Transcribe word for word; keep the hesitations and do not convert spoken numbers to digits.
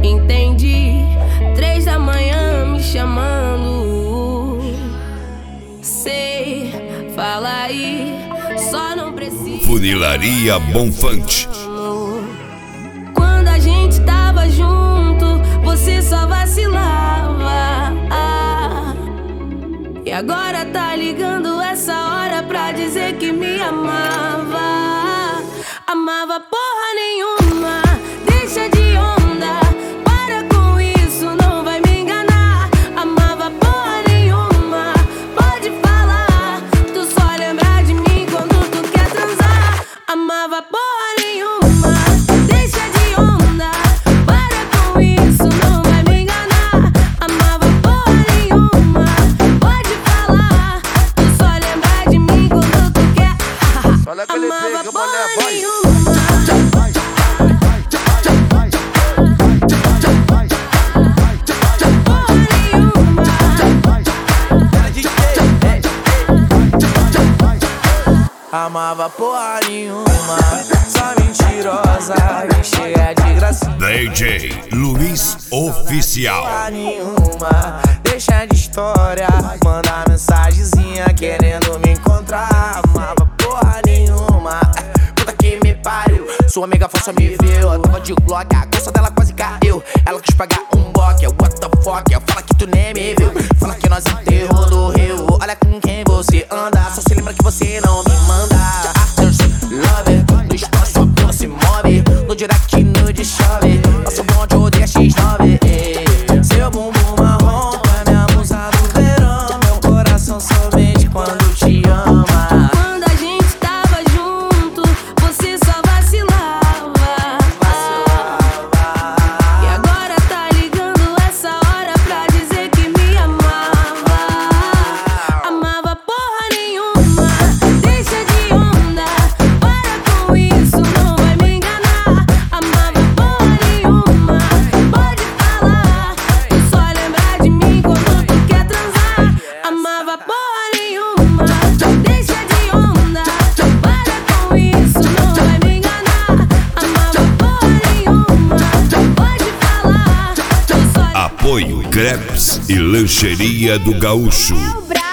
Entendi, três da manhã me chamando. Sei, fala aí, só não precisa. Funilaria Bonfante. Quando a gente tava junto, você só vacilava. E agora tá ligando essa hora pra dizer que me amava. Amava porra nenhuma, deixa de onda, para com isso, não vai me enganar. Amava porra nenhuma, pode falar, tu só lembra de mim quando tu quer transar. Amava porra nenhuma, deixa de onda, para com isso, não vai me enganar. Amava porra nenhuma, pode falar, tu só lembra de mim quando tu quer. Amava porra nenhuma. Amava porra nenhuma, só mentirosa, me cheia de graça. D J Luiz Oficial. Porra nenhuma, deixa de história, manda mensagenzinha querendo me encontrar. Amava porra nenhuma, puta que me pariu. Sua amiga foi só me viu, eu tava de Glock, a calça dela quase caiu. Ela quis pagar um boque, what the fuck? Fala que tu nem me viu, fala que nós enterrou do rio. Olha com quem você anda, só se lembra que você não me manda. Love, no espaço sua bunda se move, no direct nude chove, nosso bonde odeia X nove. Seu bumbum marrom é minha musa do verão, meu coração somente quando te ama. Quando a gente tava junto, você só vacilava. E agora tá ligando essa hora pra dizer que me amava. Amava porra nenhuma, deixa de onda, para com isso, não vai me enganar. Amava porra nenhuma, pode falar, tu só lembra de mim quando tu quer transar. Amava porra nenhuma, deixa de onda, para com isso, não vai me enganar. Amava porra nenhuma, pode falar, tu só. Apoio Crepes e Lancheria do Gaúcho.